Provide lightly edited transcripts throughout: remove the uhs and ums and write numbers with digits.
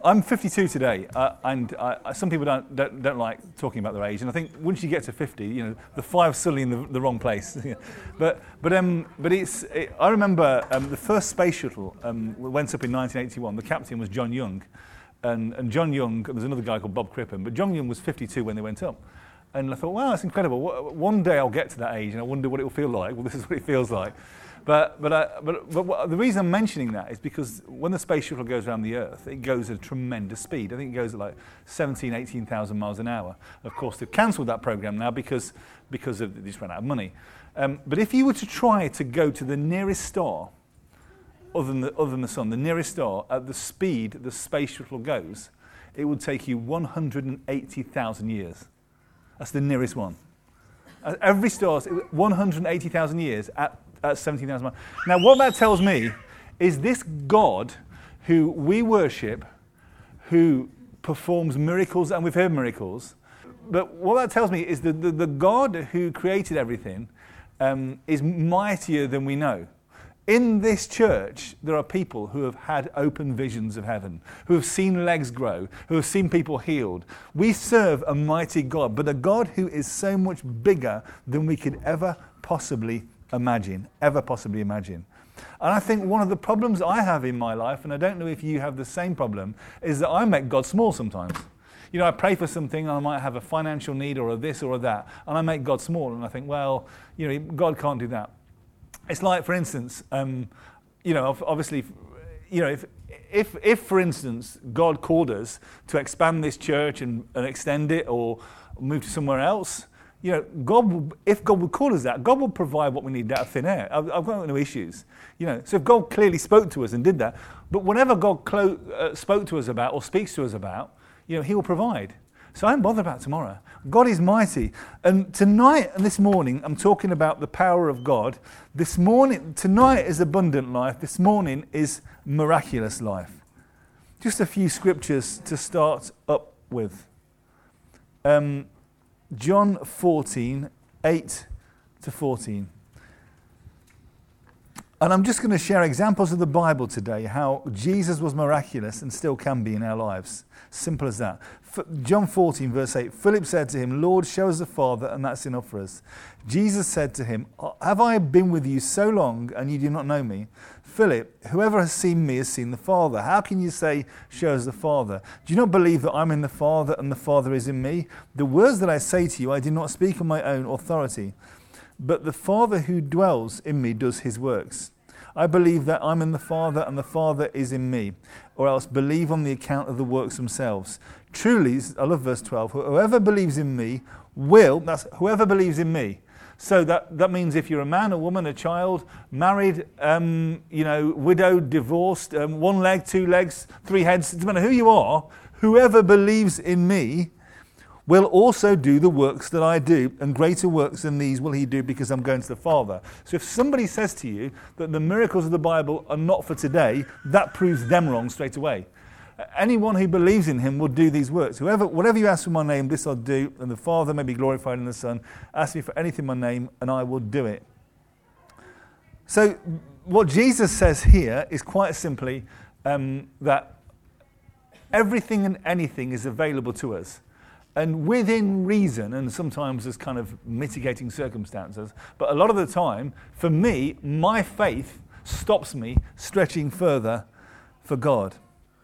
I'm 52 today, and some people don't like talking about their age. And I think once you get to 50, the 5's suddenly in the wrong place. but I remember the first space shuttle went up in 1981. The captain was John Young, and John Young. There's another guy called Bob Crippen, but John Young was 52 when they went up. And I thought, wow, that's incredible. One day I'll get to that age, and I wonder what it will feel like. Well, this is what it feels like. But the reason I'm mentioning that is because when the space shuttle goes around the Earth, it goes at a tremendous speed. I think it goes at like 18,000 miles an hour. Of course, they've cancelled that program now because they just ran out of money. But if you were to try to go to the nearest star, other than the sun, the nearest star at the speed the space shuttle goes, it would take you 180,000 years. That's the nearest one. Every star is 180,000 years at 17,000 miles. Now, what that tells me is this God who we worship, who performs miracles, and we've heard miracles, but what that tells me is that the God who created everything is mightier than we know. In this church, there are people who have had open visions of heaven, who have seen legs grow, who have seen people healed. We serve a mighty God, but a God who is so much bigger than we could ever possibly imagine. And I think one of the problems I have in my life, and I don't know if you have the same problem, is that I make God small sometimes. I pray for something, and I might have a financial need or a this or a that, and I make God small, and I think, well, God can't do that. It's like, for instance, obviously, if for instance God called us to expand this church and extend it or move to somewhere else, if God would call us that, God will provide what we need out of thin air. I've got no issues. So if God clearly spoke to us and did that, but whatever God spoke to us about or speaks to us about, He will provide. So I don't bother about tomorrow. God is mighty. And tonight and this morning, I'm talking about the power of God. Tonight is abundant life. This morning is miraculous life. Just a few scriptures to start up with. John 14, 8 to 14. And I'm just going to share examples of the Bible today, how Jesus was miraculous and still can be in our lives. Simple as that. John 14, verse 8, Philip said to him, Lord, show us the Father, and that's enough for us. Jesus said to him, have I been with you so long, and you do not know me? Philip, whoever has seen me has seen the Father. How can you say, show us the Father? Do you not believe that I'm in the Father, and the Father is in me? The words that I say to you, I do not speak on my own authority, but the Father who dwells in me does his works. I believe that I'm in the Father and the Father is in me, or else believe on the account of the works themselves. Truly, I love verse 12, whoever believes in me that's whoever believes in me. So that means if you're a man, a woman, a child, married, widowed, divorced, one leg, two legs, three heads, it doesn't matter who you are, whoever believes in me will also do the works that I do, and greater works than these will he do because I'm going to the Father. So if somebody says to you that the miracles of the Bible are not for today, that proves them wrong straight away. Anyone who believes in him will do these works. Whatever you ask for my name, this I'll do, and the Father may be glorified in the Son. Ask me for anything in my name, and I will do it. So what Jesus says here is quite simply that everything and anything is available to us. And within reason, and sometimes there's kind of mitigating circumstances, but a lot of the time, for me, my faith stops me stretching further for God.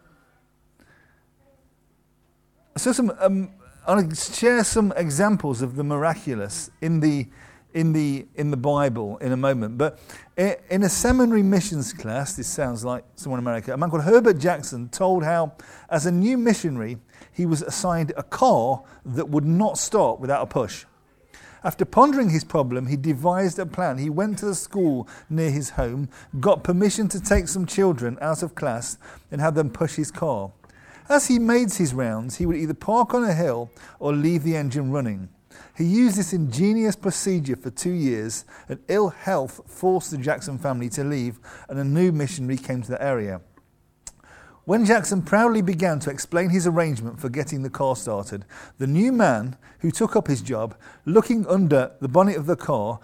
So I'll share some examples of the miraculous in the Bible in a moment. But in a seminary missions class, this sounds like someone in America, a man called Herbert Jackson told how, as a new missionary, he was assigned a car that would not start without a push. After pondering his problem, he devised a plan. He went to the school near his home, got permission to take some children out of class and have them push his car. As he made his rounds, he would either park on a hill or leave the engine running. He used this ingenious procedure for 2 years, and ill health forced the Jackson family to leave, and a new missionary came to the area. When Jackson proudly began to explain his arrangement for getting the car started, the new man who took up his job, looking under the bonnet of the car,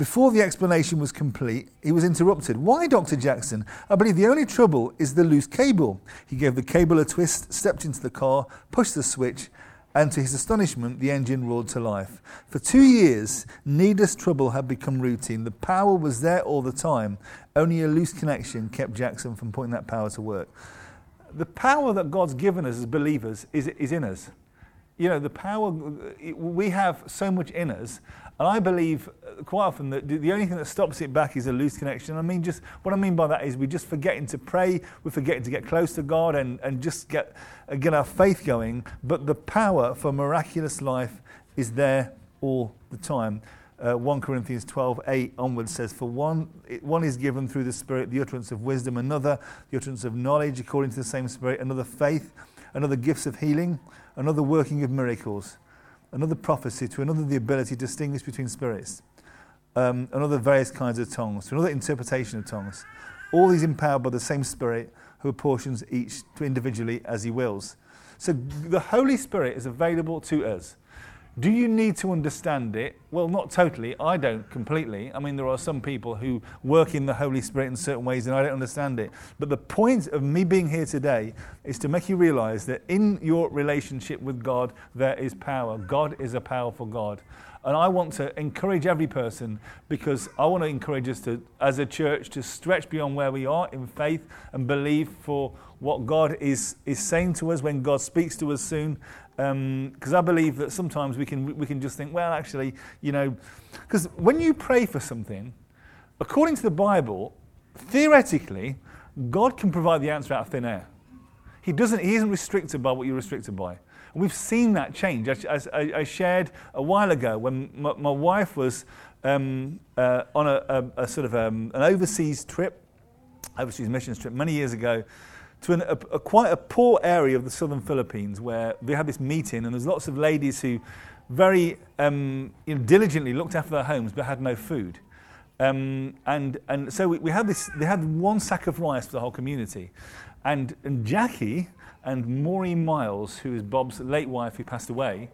Before the explanation was complete, he was interrupted. Why, Dr. Jackson? I believe the only trouble is the loose cable. He gave the cable a twist, stepped into the car, pushed the switch, and to his astonishment, the engine roared to life. For 2 years, needless trouble had become routine. The power was there all the time. Only a loose connection kept Jackson from putting that power to work. The power that God's given us as believers is in us. You know, the power, we have so much in us. And I believe quite often that the only thing that stops it back is a loose connection. I mean, just what I mean by that is we're just forgetting to pray, we're forgetting to get close to God and just get our faith going. But the power for miraculous life is there all the time. 1 Corinthians 12:8 onwards says, for one is given through the Spirit the utterance of wisdom, another the utterance of knowledge according to the same Spirit, another faith, another gifts of healing, another working of miracles, another prophecy, to another the ability to distinguish between spirits, another various kinds of tongues, to another interpretation of tongues. All these empowered by the same Spirit, who apportions each to individually as he wills. So the Holy Spirit is available to us. Do you need to understand it? Well, not totally. I don't completely. I mean, there are some people who work in the Holy Spirit in certain ways and I don't understand it. But the point of me being here today is to make you realize that in your relationship with God, there is power. God is a powerful God. And I want to encourage every person, because I want to encourage us to, as a church, to stretch beyond where we are in faith and believe for what God is saying to us when God speaks to us soon. Because I believe that sometimes we can just think, well, actually, you know, because when you pray for something, according to the Bible, theoretically, God can provide the answer out of thin air. He isn't restricted by what you're restricted by. And we've seen that change. As I shared a while ago when my wife was on a sort of an overseas missions trip many years ago, to quite a poor area of the southern Philippines, where they had this meeting, and there's lots of ladies who very diligently looked after their homes but had no food. And so we had this. They had one sack of rice for the whole community, and Jackie and Maureen Miles, who is Bob's late wife who passed away,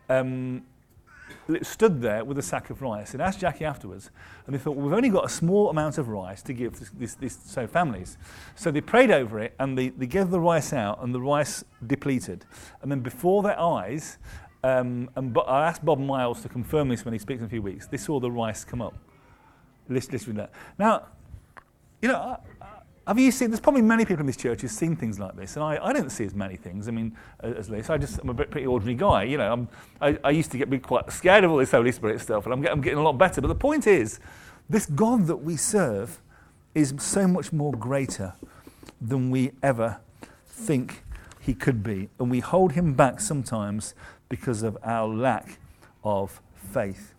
stood there with a sack of rice and asked Jackie afterwards, and they thought, well, we've only got a small amount of rice to give these families. So they prayed over it, and they gave the rice out, and the rice depleted. And then before their eyes, I asked Bob Miles to confirm this when he speaks in a few weeks, they saw the rice come up. Literally that. Now, you know, have you seen, there's probably many people in this church who've seen things like this, and I don't see as many things, I mean, as this. I'm a pretty ordinary guy, you know. I used to be quite scared of all this Holy Spirit stuff, and I'm getting a lot better. But the point is, this God that we serve is so much more greater than we ever think he could be. And we hold him back sometimes because of our lack of faith.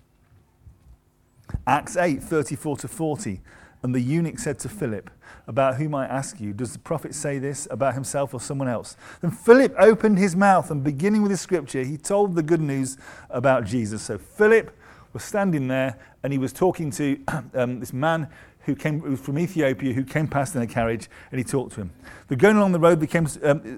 Acts 8:34-40. And the eunuch said to Philip, about whom I ask you, does the prophet say this about himself or someone else? Then Philip opened his mouth, and beginning with his scripture, he told the good news about Jesus. So Philip was standing there, and he was talking to this man who was from Ethiopia, who came past in a carriage, and he talked to him. They're going along the road, there came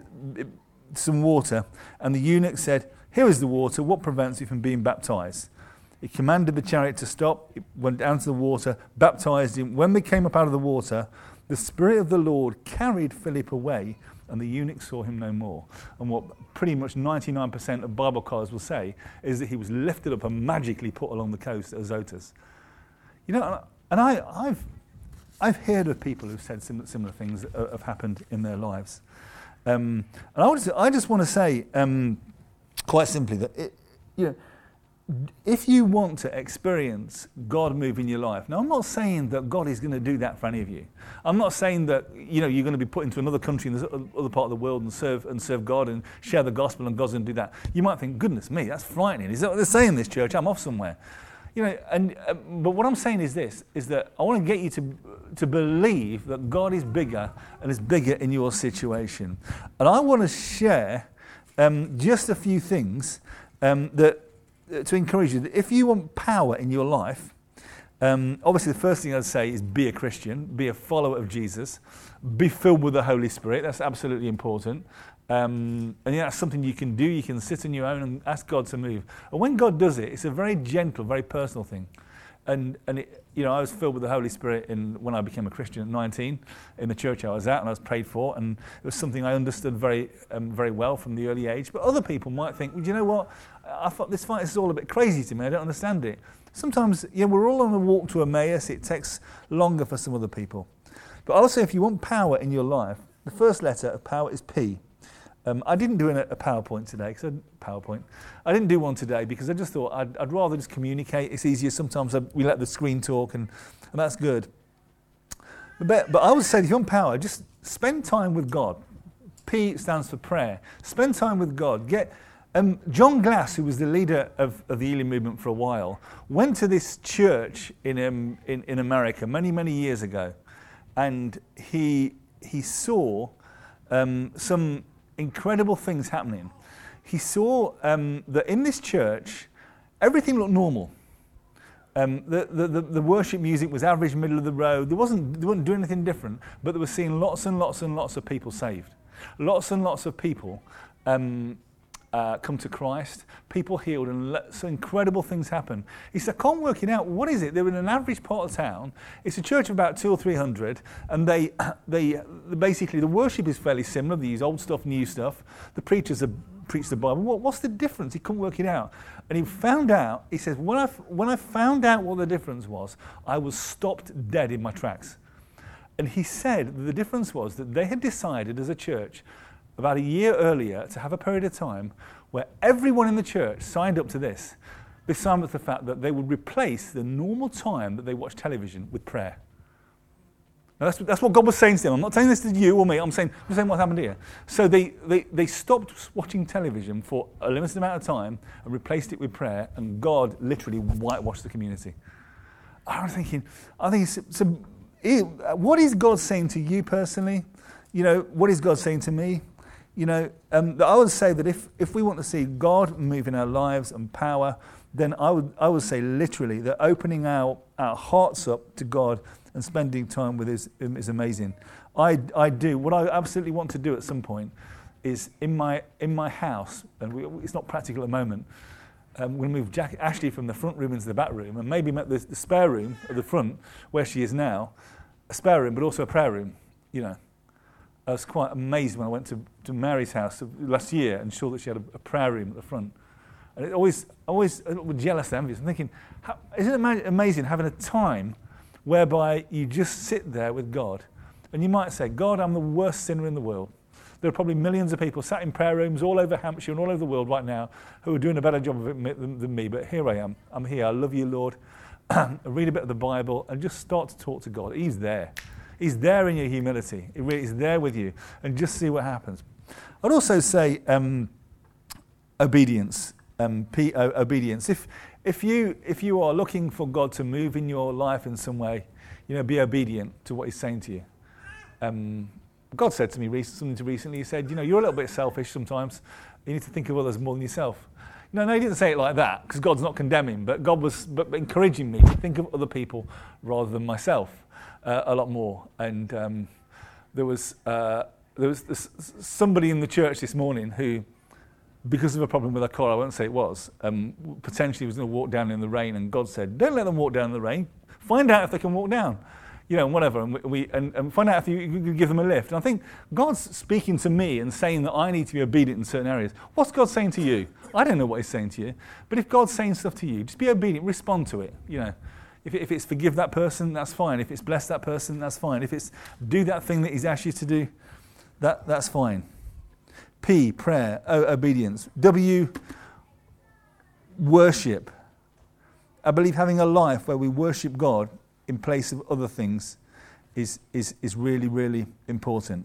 some water, and the eunuch said, here is the water, what prevents you from being baptized? He commanded the chariot to stop, it went down to the water, baptized him. When they came up out of the water, the Spirit of the Lord carried Philip away, and the eunuch saw him no more. And what pretty much 99% of Bible scholars will say is that he was lifted up and magically put along the coast at Azotus. You know, and I've heard of people who've said similar things that have happened in their lives. And I just want to say, quite simply, that if you want to experience God move in your life, now I'm not saying that God is going to do that for any of you. I'm not saying that you're going to be put into another country in this other part of the world and serve God and share the gospel, and God's going to do that. You might think, goodness me, that's frightening. Is that what they're saying in this church? I'm off somewhere. But what I'm saying is this: is that I want to get you to believe that God is bigger and is bigger in your situation. And I want to share just a few things to encourage you that if you want power in your life, obviously the first thing I'd say is be a Christian, be a follower of Jesus, be filled with the Holy Spirit. That's absolutely important. And that's something you can do. You can sit on your own and ask God to move. And when God does it, it's a very gentle, very personal thing. And it, you know, I was filled with the Holy Spirit when I became a Christian at 19 in the church I was at, and I was prayed for, and it was something I understood very well from the early age. But other people might think, well, do you know what? I thought this is all a bit crazy to me. I don't understand it. Sometimes, yeah, we're all on a walk to Emmaus. It takes longer for some other people. But I'll say, if you want power in your life, the first letter of power is P. I didn't do a PowerPoint today, I didn't do one today because I just thought I'd rather just communicate. It's easier. Sometimes we let the screen talk, and that's good. But I would say, if you want power, just spend time with God. P stands for prayer. Spend time with God. John Glass, who was the leader of the healing movement for a while, went to this church in America many years ago, and he saw some incredible things happening. He saw that in this church, everything looked normal. The worship music was average, middle of the road. They weren't doing anything different, but they were seeing lots and lots and lots of people saved. Lots and lots of people come to Christ, people healed, and so incredible things happen. He said, I can't work it out. What is it? They're in an average part of town. It's a church of about 200 or 300, and they basically, the worship is fairly similar. They use old stuff, new stuff. The preachers preach the Bible. What's the difference? He couldn't work it out. And he found out, he says, when I found out what the difference was, I was stopped dead in my tracks. And he said that the difference was that they had decided as a church about a year earlier to have a period of time where everyone in the church signed up to this, besides the fact that they would replace the normal time that they watch television with prayer. Now that's what God was saying to them. I'm not saying this to you or me, I'm saying what's happened here. So they stopped watching television for a limited amount of time and replaced it with prayer, and God literally whitewashed the community. I think what is God saying to you personally? You know, what is God saying to me? You know, I would say that if we want to see God move in our lives and power, then I would say literally that opening our hearts up to God and spending time with Him is amazing. I do. What I absolutely want to do at some point is in my house, and it's not practical at the moment, we move Ashley from the front room into the back room, and maybe make the spare room at the front, where she is now, a spare room, but also a prayer room, you know. I was quite amazed when I went to Mary's house last year and saw that she had a prayer room at the front. And it always a little jealous and envious. I'm thinking, isn't it amazing having a time whereby you just sit there with God, and you might say, God, I'm the worst sinner in the world. There are probably millions of people sat in prayer rooms all over Hampshire and all over the world right now who are doing a better job of it than me, but here I am. I'm here. I love you, Lord. I read a bit of the Bible and just start to talk to God. He's there. He's there in your humility. He really is there with you, and just see what happens. I'd also say obedience. Obedience. If you are looking for God to move in your life in some way, you know, be obedient to what He's saying to you. God said to me recently. He said, you know, you're a little bit selfish sometimes. You need to think of others more than yourself. No, He didn't say it like that, because God's not condemning, but God was encouraging me to think of other people rather than myself a lot more. And there was somebody in the church this morning who, because of a problem with a car, I won't say it was, potentially was going to walk down in the rain, and God said, don't let them walk down in the rain. Find out if they can walk down, you know, and whatever, and find out if you can give them a lift. And I think God's speaking to me and saying that I need to be obedient in certain areas. What's God saying to you? I don't know what He's saying to you, but if God's saying stuff to you, just be obedient, respond to it, you know. If it's forgive that person, that's fine. If it's bless that person, that's fine. If it's do that thing that He's asked you to do, that's fine. P, prayer. O, obedience. W, worship. I believe having a life where we worship God in place of other things is really, really important.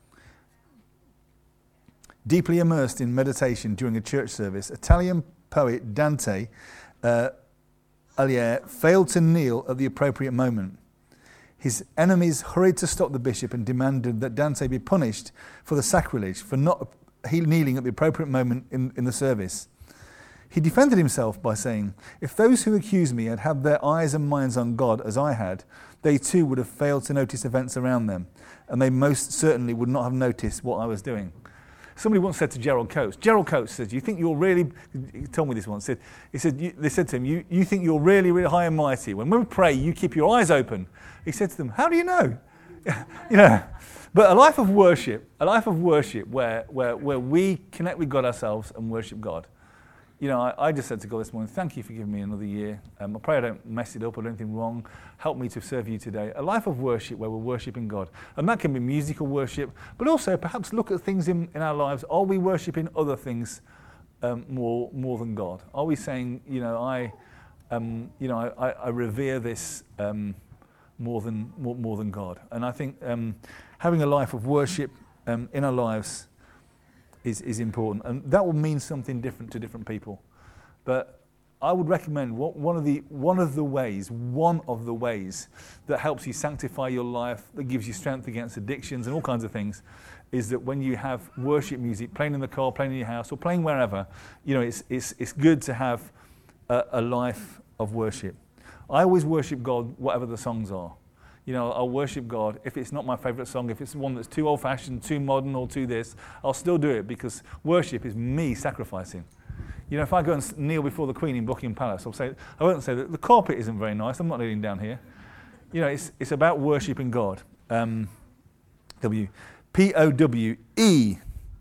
Deeply immersed in meditation during a church service, Italian poet Dante Alighieri failed to kneel at the appropriate moment. His enemies hurried to stop the bishop and demanded that Dante be punished for the sacrilege, for not kneeling at the appropriate moment in the service. He defended himself by saying, if those who accuse me had had their eyes and minds on God as I had, they too would have failed to notice events around them, and they most certainly would not have noticed what I was doing. Somebody once said to Gerald Coates said, "You think you're really?" He told me this once. They said to him, "You think you're really, really high and mighty. When we pray, you keep your eyes open." He said to them, "How do you know?" You know. But a life of worship where we connect with God ourselves and worship God. You know, I just said to God this morning, thank you for giving me another year. I pray I don't mess it up or do anything wrong. Help me to serve you today. A life of worship where we're worshiping God. And that can be musical worship, but also perhaps look at things in our lives. Are we worshiping other things more than God? Are we saying, I revere this more than God? And I think having a life of worship in our lives is important, and that will mean something different to different people. But I would recommend one of the ways that helps you sanctify your life, that gives you strength against addictions and all kinds of things, is that when you have worship music playing in the car, playing in your house, or playing wherever, it's good to have a life of worship. I always worship God, whatever the songs are. I'll worship God. If it's not my favourite song, if it's one that's too old-fashioned, too modern, or too this, I'll still do it, because worship is me sacrificing. If I go and kneel before the Queen in Buckingham Palace, I won't say that the carpet isn't very nice. I'm not kneeling down here. It's about worshipping God. P-O-W-E.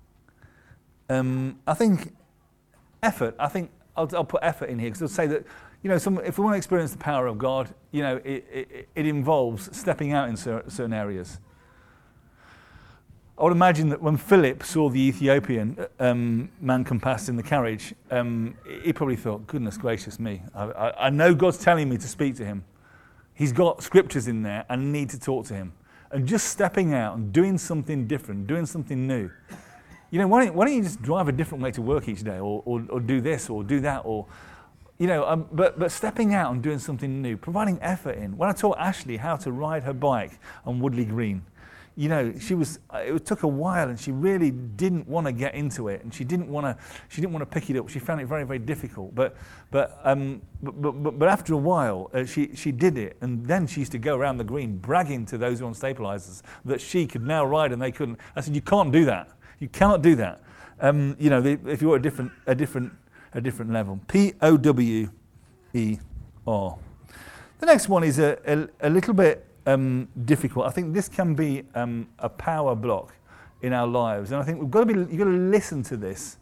I think effort. I think I'll put effort in here, because I'll say that. If we want to experience the power of God, it involves stepping out in certain areas. I would imagine that when Philip saw the Ethiopian man come past in the carriage, he probably thought, goodness gracious me, I know God's telling me to speak to him. He's got scriptures in there, I need to talk to him. And just stepping out and doing something different, doing something new. Why don't you just drive a different way to work each day, or do this, or do that, or... but stepping out and doing something new, providing effort in. When I taught Ashley how to ride her bike on Woodley Green, it took a while, and she really didn't want to get into it, and she didn't want to pick it up. She found it very, very difficult. But after a while, she did it, and then she used to go around the green bragging to those who were on stabilizers that she could now ride and they couldn't. I said, you can't do that. You cannot do that. If you're a different level. P-O-W-E-R. The next one is a little bit difficult. I think this can be a power block in our lives, and I think you've got to listen to this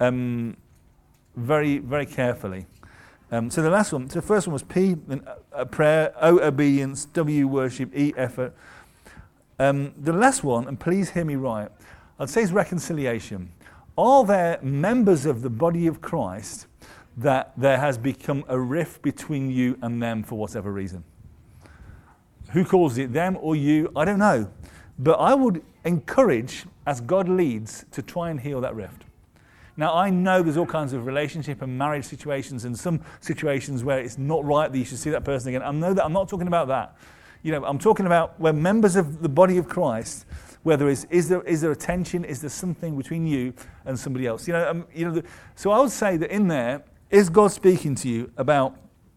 very, very carefully. So the first one was P, prayer, O, obedience, W, worship, E, effort. The last one, and please hear me right, I'd say is reconciliation. Are there members of the body of Christ that there has become a rift between you and them for whatever reason? Who calls it, them or you? I don't know. But I would encourage, as God leads, to try and heal that rift. Now, I know there's all kinds of relationship and marriage situations, and some situations where it's not right that you should see that person again. I know that. I'm not talking about that. I'm talking about where members of the body of Christ, where there is there a tension? Is there something between you and somebody else? So I would say that in there, is God speaking to you about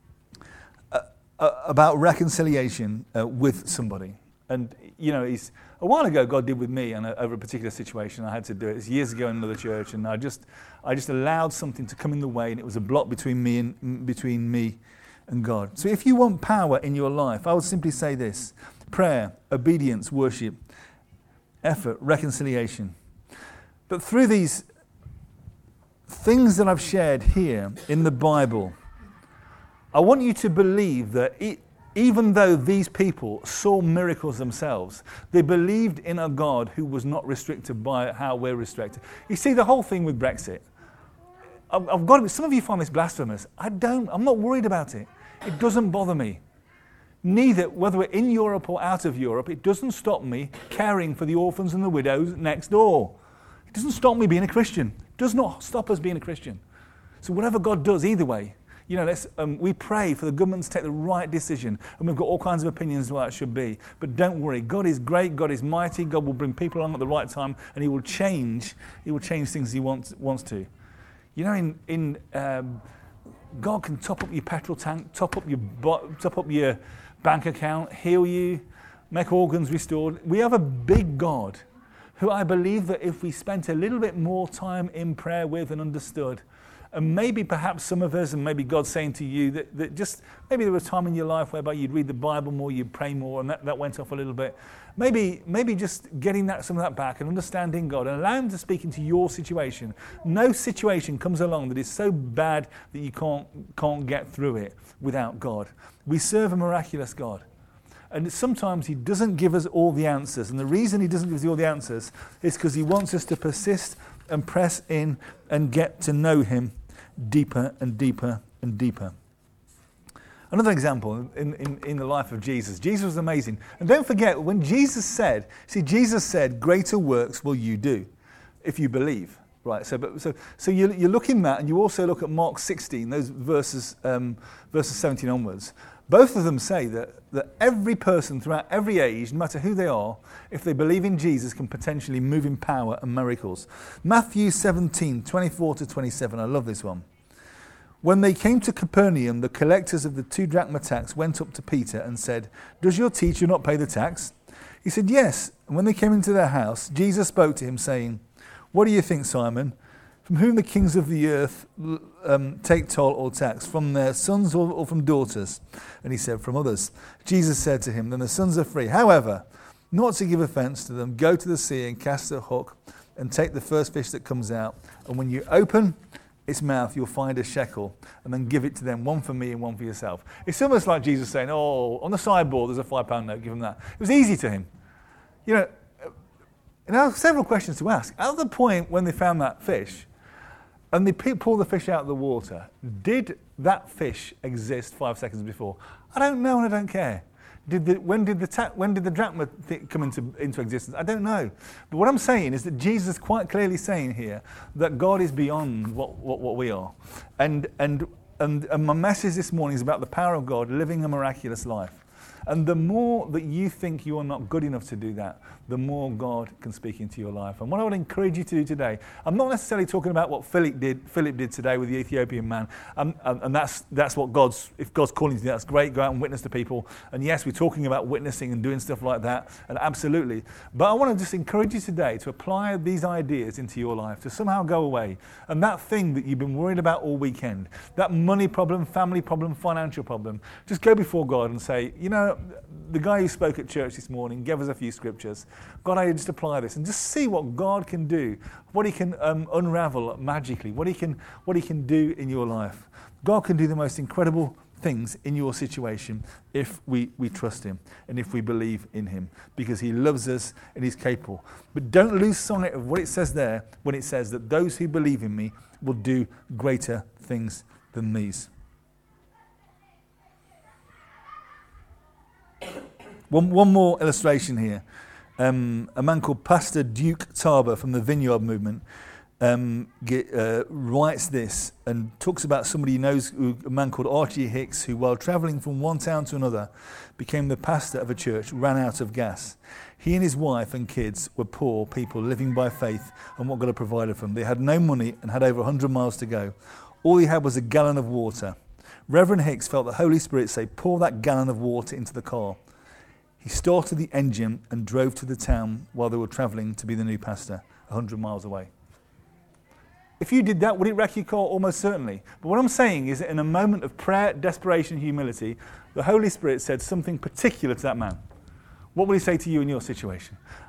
reconciliation with somebody? And a while ago, God did with me, and over a particular situation, I had to do it. It's years ago in another church, and I just allowed something to come in the way, and it was a block between me and God. So if you want power in your life, I would simply say this: prayer, obedience, worship, effort, reconciliation. But through these things that I've shared here in the Bible, I want you to believe that even though these people saw miracles themselves, they believed in a God who was not restricted by how we're restricted. You see, the whole thing with Brexit, some of you find this blasphemous. I'm not worried about it. It doesn't bother me. Neither, whether we're in Europe or out of Europe, it doesn't stop me caring for the orphans and the widows next door. It doesn't stop me being a Christian. It does not stop us being a Christian. So whatever God does, either way, we pray for the government to take the right decision, and we've got all kinds of opinions on what it should be. But don't worry, God is great, God is mighty, God will bring people along at the right time, and He will change things He wants to. God can top up your petrol tank, top up your bank account, heal you, make organs restored. We have a big God who I believe that if we spent a little bit more time in prayer with and understood, and maybe perhaps some of us, and maybe God's saying to you that just, maybe there was a time in your life whereby you'd read the Bible more, you'd pray more, and that went off a little bit. Maybe just getting some of that back and understanding God and allowing Him to speak into your situation. No situation comes along that is so bad that you can't get through it without God. We serve a miraculous God. And sometimes He doesn't give us all the answers. And the reason He doesn't give us all the answers is because He wants us to persist and press in and get to know Him deeper and deeper and deeper. Another example in the life of Jesus. Jesus was amazing. And don't forget, when Jesus said, greater works will you do if you believe. Right, so you look in that, and you also look at Mark 16, those verses 17 onwards. Both of them say that every person throughout every age, no matter who they are, if they believe in Jesus, can potentially move in power and miracles. Matthew 17, 24 to 27, I love this one. When they came to Capernaum, the collectors of the 2 drachma tax went up to Peter and said, "Does your teacher not pay the tax?" He said, "Yes." And when they came into their house, Jesus spoke to him, saying, "What do you think, Simon? From whom the kings of the earth take toll or tax? From their sons or from daughters?" And he said, "From others." Jesus said to him, "Then the sons are free. However, not to give offense to them, go to the sea and cast a hook and take the first fish that comes out. And when you open its mouth, you'll find a shekel, and then give it to them, one for me and one for yourself." It's almost like Jesus saying, "Oh, on the sideboard there's a £5 note, give them that." It was easy to him. You know, and I have several questions to ask. At the point when they found that fish, and they pulled the fish out of the water, did that fish exist 5 seconds before? I don't know, and I don't care. When did the drachma come into existence? I don't know. But what I'm saying is that Jesus is quite clearly saying here that God is beyond what we are. And my message this morning is about the power of God living a miraculous life. And the more that you think you are not good enough to do that, the more God can speak into your life. And what I would encourage you to do today, I'm not necessarily talking about what Philip did today with the Ethiopian man. And that's what if God's calling you to do, that's great, go out and witness to people. And yes, we're talking about witnessing and doing stuff like that, and absolutely. But I want to just encourage you today to apply these ideas into your life, to somehow go away. And that thing that you've been worried about all weekend, that money problem, family problem, financial problem, just go before God and say, you know, the guy who spoke at church this morning gave us a few scriptures. God, I just apply this and just see what God can do, what He can unravel magically, what He can do in your life. God can do the most incredible things in your situation if we trust Him and if we believe in Him, because He loves us and He's capable. But don't lose sight of what it says there when it says that those who believe in me will do greater things than these. One more illustration here. A man called Pastor Duke Tarbur from the Vineyard Movement writes this and talks about somebody he knows, a man called Archie Hicks, who while travelling from one town to another became the pastor of a church, ran out of gas. He and his wife and kids were poor people living by faith and what God had provided for them. They had no money and had over 100 miles to go. All he had was a gallon of water. Reverend Hicks felt the Holy Spirit say, "Pour that gallon of water into the car." He started the engine and drove to the town while they were travelling to be the new pastor, 100 miles away. If you did that, would it wreck your car? Almost certainly. But what I'm saying is that in a moment of prayer, desperation, humility, the Holy Spirit said something particular to that man. What will He say to you in your situation?